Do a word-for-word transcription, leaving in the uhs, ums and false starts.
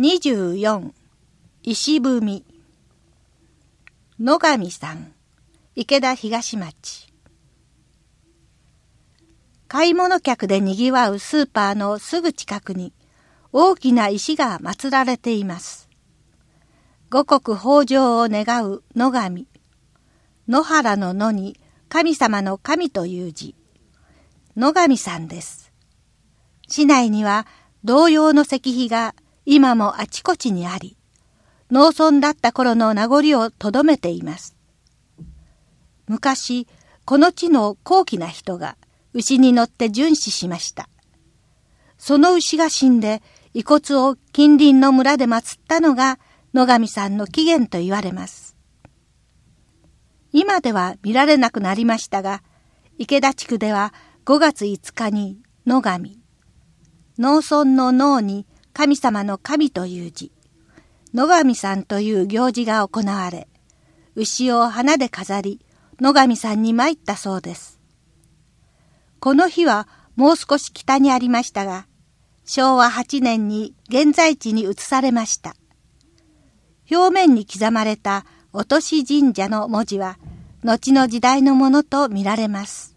にじゅうよん、石踏み。野上さん、池田東町。買い物客でにぎわうスーパーのすぐ近くに大きな石が祀られています。五穀豊穣を願う野上。野原の野に神様の神という字。野上さんです。市内には同様の石碑が今もあちこちにあり、農村だった頃の名残をとどめています。昔、この地の高貴な人が牛に乗って巡視しました。その牛が死んで遺骨を近隣の村で祀ったのが野上さんの起源と言われます。今では見られなくなりましたが、池田地区ではごがついつかに野上、農村の農に神様の神という字、野上さんという行事が行われ、牛を花で飾り、野上さんに参ったそうです。この日はもう少し北にありましたが、しょうわはちねんに現在地に移されました。表面に刻まれた落とし神社の文字は、後の時代のものと見られます。